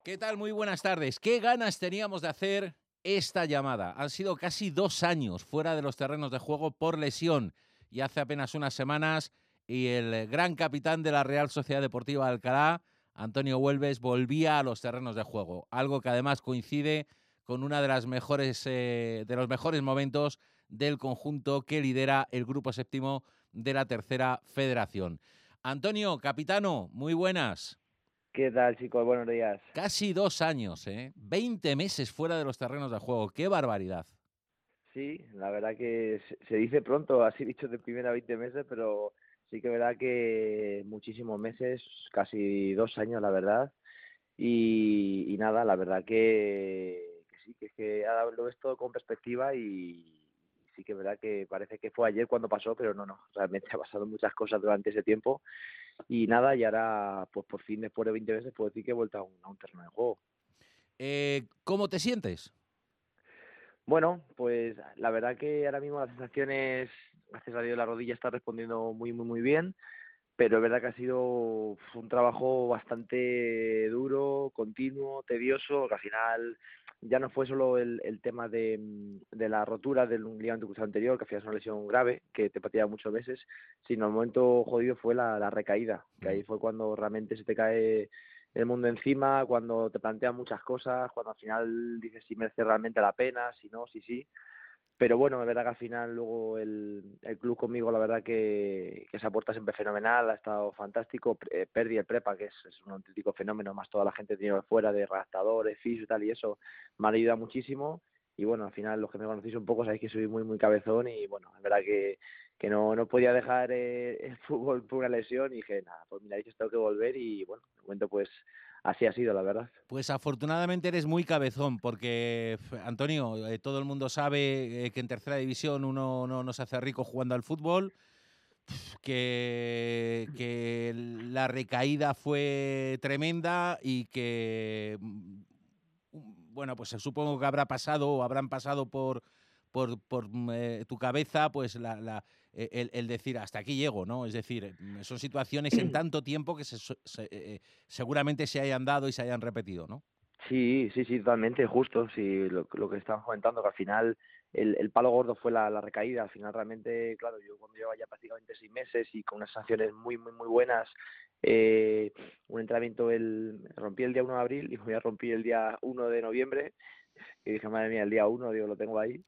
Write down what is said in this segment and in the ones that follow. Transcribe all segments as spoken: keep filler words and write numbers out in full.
¿Qué tal? Muy buenas tardes. ¿Qué ganas teníamos de hacer esta llamada? Han sido casi dos años fuera de los terrenos de juego por lesión y hace apenas unas semanas y el gran capitán de la Real Sociedad Deportiva de Alcalá, Antonio Huelves, volvía a los terrenos de juego, algo que además coincide con una de las mejores eh, de los mejores momentos del conjunto que lidera el Grupo Séptimo de la Tercera Federación. Antonio, capitano, muy buenas. ¿Qué tal, chicos? Buenos días. Casi dos años, ¿eh? veinte meses fuera de los terrenos de juego. ¡Qué barbaridad! Sí, la verdad que se, se dice pronto, así dicho de primera veinte meses, pero sí que es verdad que muchísimos meses, casi dos años, la verdad. Y, y nada, la verdad que, que sí, que es que ahora lo ves todo con perspectiva y sí que es verdad que parece que fue ayer cuando pasó, pero no, no, realmente ha pasado muchas cosas durante ese tiempo. Y nada, y ahora, pues por fin, después de veinte meses, puedo decir que he vuelto a un, a un terreno de juego. Eh, ¿Cómo te sientes? Bueno, pues la verdad que ahora mismo las sensaciones, gracias a Dios, la rodilla está respondiendo muy, muy, muy bien, pero es verdad que ha sido un trabajo bastante duro, continuo, tedioso, que al final ya no fue solo el, el tema de, de la rotura del ligamento cruzado anterior, que al final es una lesión grave, que te pateaba muchos meses, sino el momento jodido fue la, la recaída, que Mm. ahí fue cuando realmente se te cae el mundo encima, cuando te plantean muchas cosas, cuando al final dices si merece realmente la pena, si no, si sí. Pero bueno, es verdad que al final luego el, el club conmigo, la verdad que, que se ha portado siempre fenomenal, ha estado fantástico. Eh, Perdi el Prepa, que es, es un auténtico fenómeno, más toda la gente que tiene fuera de redactadores, fisio y tal, y eso me ha ayudado muchísimo. Y bueno, al final los que me conocéis un poco sabéis que soy muy, muy cabezón y bueno, es verdad que, que no, no podía dejar eh, el fútbol por una lesión y dije, nada, pues mira, dices, tengo que volver y bueno, de momento pues así ha sido, la verdad. Pues afortunadamente eres muy cabezón, porque, f- Antonio, eh, todo el mundo sabe eh, que en tercera división uno no, no se hace rico jugando al fútbol, que, que la recaída fue tremenda y que, mm, bueno, pues supongo que habrá pasado o habrán pasado por, por, por mm, eh, tu cabeza, pues la, la- eh, el, el decir hasta aquí llego, ¿no? Es decir, mm, son situaciones en tanto tiempo que se- se- eh, seguramente se hayan dado y se hayan repetido, ¿no? Sí, sí, sí, totalmente, justo, sí, lo, lo que estaban comentando, que al final el, el palo gordo fue la, la recaída, al final realmente, claro, yo cuando llevaba ya prácticamente seis meses y con unas sanciones muy, muy, muy buenas, eh, un entrenamiento, el, rompí el día uno de abril y me voy a rompí el día uno de noviembre, y dije, madre mía, el día uno digo, lo tengo ahí,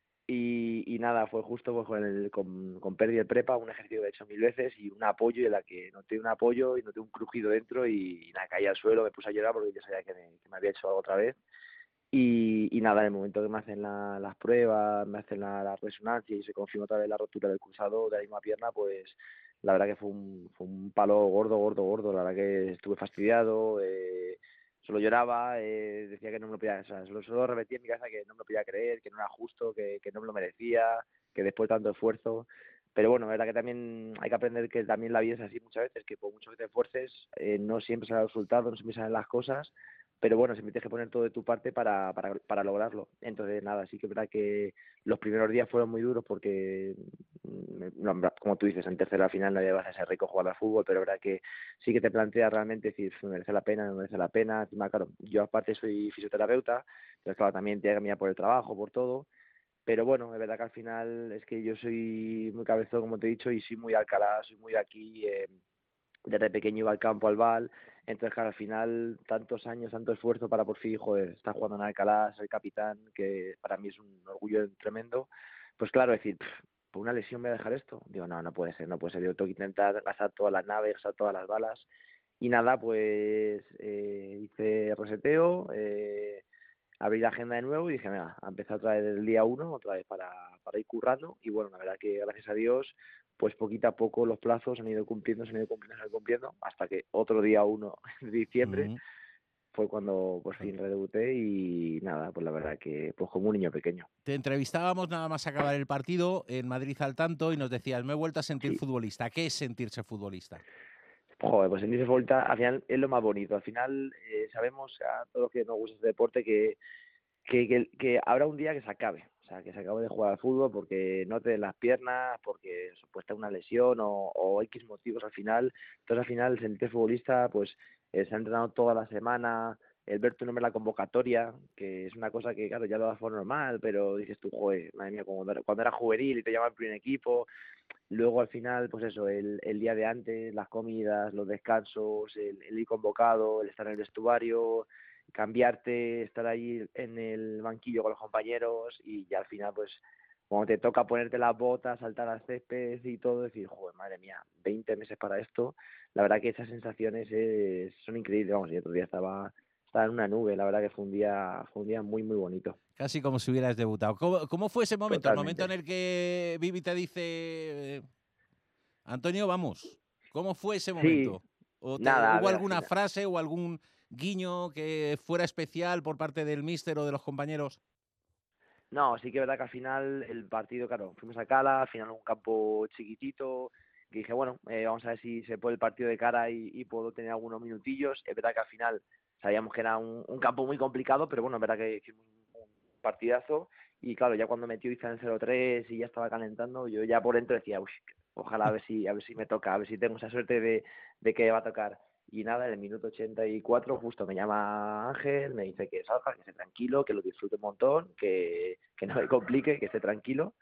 y, y nada, fue justo pues, con, el, con, con pérdida de prepa, un ejercicio que he hecho mil veces y un apoyo en la que noté un apoyo y noté un crujido dentro y, y nada, caí al suelo, me puse a llorar porque yo sabía que me, que me había hecho algo otra vez. Y, y nada, en el momento que me hacen la, las pruebas, me hacen la, la resonancia y se confirma otra vez la rotura del cruzado de la misma pierna, pues la verdad que fue un, fue un palo gordo, gordo, gordo. La verdad que estuve fastidiado, eh, solo lloraba, eh, decía que no me lo podía, o sea, solo, solo repetía en mi casa que no me lo podía creer, que no era justo, que, que no me lo merecía, que después de tanto esfuerzo. Pero bueno, la verdad que también hay que aprender que también la vida es así muchas veces, que por mucho que te esfuerces, eh, no siempre salen los resultados, no siempre salen las cosas, pero bueno, siempre tienes que poner todo de tu parte para, para, para lograrlo. Entonces, nada, sí que es verdad que los primeros días fueron muy duros porque, mm, no, como tú dices, en tercera final nadie va a ser rico jugar al fútbol, pero es verdad que sí que te planteas realmente decir, me merece la pena, me merece la pena. Encima, claro, yo aparte soy fisioterapeuta, entonces claro, también te mía por el trabajo, por todo, pero bueno, es verdad que al final es que yo soy muy cabezón, como te he dicho, y soy muy Alcalá, soy muy de aquí, eh, desde pequeño iba al campo, al bal, entonces claro, al final tantos años, tanto esfuerzo para por fin, joder, estar jugando en Alcalá, ser capitán, que para mí es un orgullo tremendo, pues claro, decir, "Pff, por una lesión me voy a dejar esto, digo, no, no puede ser, no puede ser, yo tengo que intentar gastar todas las naves, gastar todas las balas, y nada, pues eh, hice reseteo, eh, abrí la agenda de nuevo y dije, venga, a empezar otra vez el día uno, otra vez para, para ir currando. Y bueno, la verdad que gracias a Dios, pues poquito a poco los plazos han ido cumpliendo, se han ido cumpliendo, se han ido cumpliendo, hasta que otro día uno de diciembre Mm. fue cuando por fin redebuté y nada, pues la verdad que pues como un niño pequeño. Te entrevistábamos nada más acabar el partido en Madrid al tanto y nos decías, me he vuelto a sentir Sí, futbolista. ¿Qué es sentirse futbolista? joder, pues en dice vuelta al final es lo más bonito. Al final eh, sabemos a todos los que nos gusta este deporte que que, que, que habrá un día que se acabe, o sea, que se acabe de jugar al fútbol porque no te den las piernas, porque supuesta una lesión o, o X motivos al final. Entonces al final el sentirte futbolista, pues eh, se ha entrenado toda la semana, el ver tu nombre en la convocatoria, que es una cosa que, claro, ya lo das por normal, pero dices tú, joder, madre mía, cuando era, cuando era juvenil y te llaman al primer equipo, luego al final, pues eso, el, el día de antes, las comidas, los descansos, el, el ir convocado, el estar en el vestuario, cambiarte, estar ahí en el banquillo con los compañeros y ya al final, pues cuando te toca ponerte las botas, saltar al césped y todo, decir, joder, madre mía, veinte meses para esto, la verdad que esas sensaciones es, son increíbles, vamos, yo otro día estaba, estaba en una nube, la verdad que fue un día, fue un día muy, muy bonito. Casi como si hubieras debutado. ¿Cómo, cómo fue ese momento? El momento en Totalmente. el que Vivi te dice, Antonio, vamos. ¿Cómo fue ese Sí, momento? ¿O te, nada, a hubo ver, al alguna final. frase o algún guiño que fuera especial por parte del míster o de los compañeros? No, sí que es verdad que al final el partido, claro, fuimos a Cala, al final un campo chiquitito, que dije, bueno, eh, vamos a ver si se puede el partido de cara y, y puedo tener algunos minutillos. Es verdad que al final sabíamos que era un, un campo muy complicado, pero bueno, es verdad que hicimos un, un partidazo y claro, ya cuando metió Izan en cero tres y ya estaba calentando, yo ya por dentro decía, uy, ojalá a ver si, a ver si me toca, a ver si tengo esa suerte de, de que va a tocar. Y nada, en el minuto ochenta y cuatro justo me llama Ángel, me dice que salga, que esté tranquilo, que lo disfrute un montón, que, que no me complique, que esté tranquilo.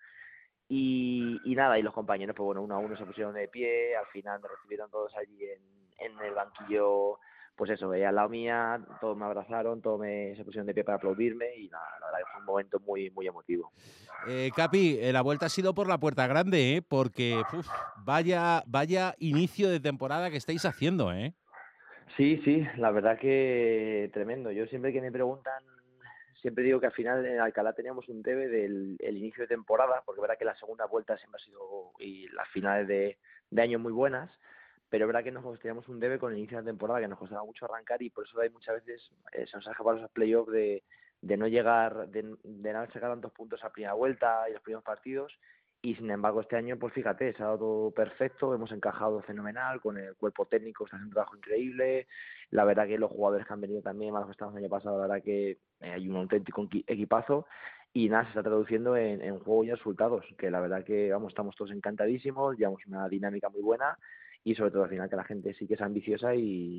Y, y nada, y los compañeros, pues bueno, uno a uno se pusieron de pie, al final me recibieron todos allí en, en el banquillo, pues eso, veía al lado mía, todos me abrazaron, todos me, se pusieron de pie para aplaudirme y nada, la verdad que fue un momento muy, muy emotivo. Eh, Capi, eh, la vuelta ha sido por la puerta grande, ¿eh? Porque uf, vaya, vaya inicio de temporada que estáis haciendo, ¿eh? Sí, sí, la verdad que tremendo. Yo siempre que me preguntan, siempre digo que al final en Alcalá teníamos un debe del el inicio de temporada, porque es verdad que la segunda vuelta siempre ha sido y las finales de, de año muy buenas, pero es verdad que nos teníamos un debe con el inicio de temporada que nos costaba mucho arrancar y por eso hay muchas veces eh, se nos ha escapado esos playoffs de, de no llegar, de, de no haber sacado tantos puntos a primera vuelta y los primeros partidos. Y sin embargo, este año, pues fíjate, se ha dado todo perfecto, hemos encajado fenomenal, con el cuerpo técnico está haciendo un trabajo increíble. La verdad que los jugadores que han venido también, más los que estamos el año pasado, la verdad que eh, hay un auténtico equipazo. Y nada, se está traduciendo en, en juego y en resultados, que la verdad que, vamos, estamos todos encantadísimos, llevamos una dinámica muy buena y sobre todo al final que la gente sí que es ambiciosa y,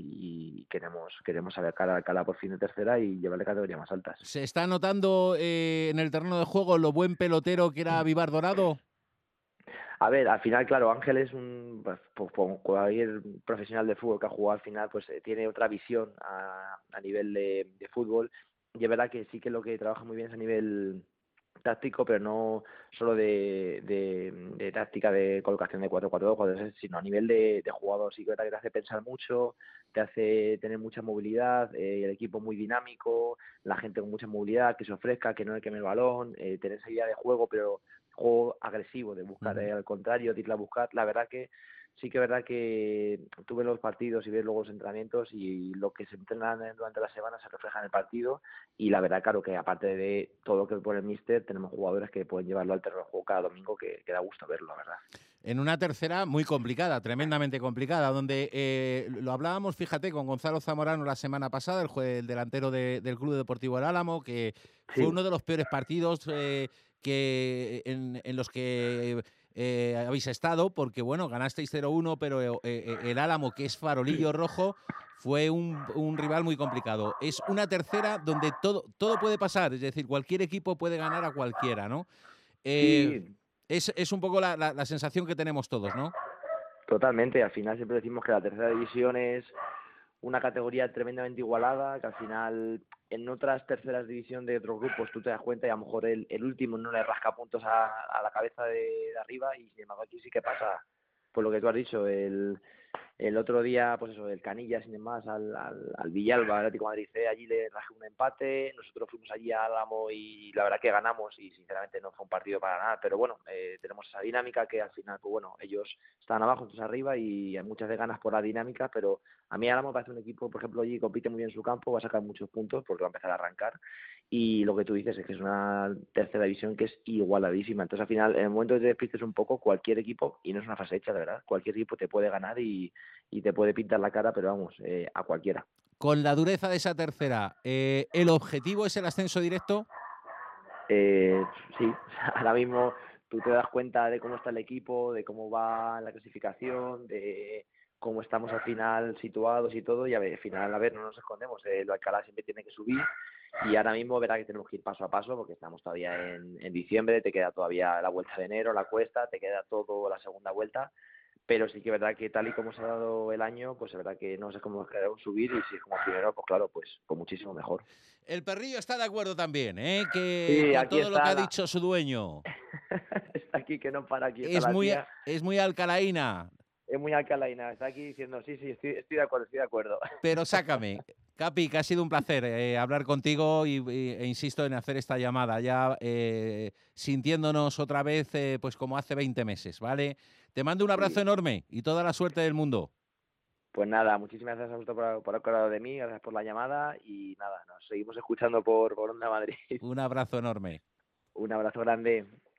y queremos queremos sacar a Alcalá por fin de tercera y llevarle categorías más altas. ¿Se está notando eh, en el terreno de juego lo buen pelotero que era Vivar Dorado? A ver, al final, claro, Ángel es un, pues, pues, como cualquier profesional de fútbol que ha jugado al final, pues eh, tiene otra visión a, a nivel de, de fútbol. Y es verdad que sí que lo que trabaja muy bien es a nivel táctico, pero no solo de, de, de táctica de colocación de cuatro cuatro dos, sino a nivel de, de jugador. Sí que es verdad que te hace pensar mucho, te hace tener mucha movilidad, eh, el equipo muy dinámico, la gente con mucha movilidad, que se ofrezca, que no le queme el balón, eh, tener esa idea de juego, pero juego agresivo, de buscar Ujú. eh, al contrario, de irla a buscar. La verdad que sí que es verdad que tuve los partidos y ves luego los entrenamientos y lo que se entrenan durante la semana se refleja en el partido y la verdad, claro, que aparte de todo lo que pone el míster, tenemos jugadores que pueden llevarlo al terreno de juego cada domingo que, que da gusto verlo, la verdad. En una tercera muy complicada, tremendamente complicada, donde eh, lo hablábamos, fíjate, con Gonzalo Zamorano la semana pasada, el, jue- el delantero de- del Club Deportivo El Álamo, que fue Sí, uno de los peores partidos eh, que en, en los que eh, habéis estado, porque bueno, ganasteis cero uno, pero eh, eh, el Álamo, que es farolillo rojo, fue un, un rival muy complicado. Es una tercera donde todo, todo puede pasar, es decir, cualquier equipo puede ganar a cualquiera, ¿no? Eh, sí, es, es un poco la, la- la sensación que tenemos todos, ¿no? totalmente. Al final siempre decimos que la tercera división es una categoría tremendamente igualada, que al final en otras terceras división de otros grupos tú te das cuenta y a lo mejor el, el último no le rasca puntos a, a la cabeza de, de arriba y sin embargo aquí sí que pasa por lo que tú has dicho, el, el otro día, pues eso, el Canilla, sin más, al, al, al Villalba, al Atlético de Madrid C, allí le traje un empate, nosotros fuimos allí a Álamo y la verdad que ganamos y sinceramente no fue un partido para nada, pero bueno, eh, tenemos esa dinámica que al final, pues bueno, ellos están abajo, nosotros arriba y hay muchas de ganas por la dinámica, pero a mí Álamo me parece un equipo, por ejemplo, allí compite muy bien en su campo, va a sacar muchos puntos porque va a empezar a arrancar y lo que tú dices es que es una tercera división que es igualadísima. Entonces, al final, en el momento que te despistes un poco, cualquier equipo, y no es una fase hecha, de verdad, cualquier equipo te puede ganar y, y te puede pintar la cara, pero vamos, eh, a cualquiera. Con la dureza de esa tercera, eh, ¿el objetivo es el ascenso directo? Eh, sí, ahora mismo tú te das cuenta de cómo está el equipo, de cómo va la clasificación, de cómo estamos al final situados y todo, y a ver, al final, a ver, no nos escondemos, el Alcalá siempre tiene que subir, y ahora mismo verá que tenemos que ir paso a paso, porque estamos todavía en, en diciembre, te queda todavía la vuelta de enero, la cuesta, te queda todo la segunda vuelta, pero sí que es verdad que tal y como se ha dado el año, pues es verdad que no sé cómo nos quedaremos subir, y si es como primero, pues claro, pues, pues muchísimo mejor. El perrillo está de acuerdo también, ¿eh? Que, Sí, que aquí todo lo que está ha la... dicho su dueño está aquí que no para, aquí está es la muy, tía, es muy alcalaína. es muy alcalaina, está aquí diciendo, sí, sí, estoy, estoy de acuerdo, estoy de acuerdo. Pero sácame. Capi, que ha sido un placer eh, hablar contigo y, y- e insisto en hacer esta llamada, ya eh, sintiéndonos otra vez eh, pues como hace veinte meses, ¿vale? Te mando un abrazo Sí, enorme y toda la suerte del mundo. pues nada, muchísimas gracias Augusto, por, por acordado de mí, gracias por la llamada y nada, nos seguimos escuchando por, por Onda Madrid. Un abrazo enorme. Un abrazo grande.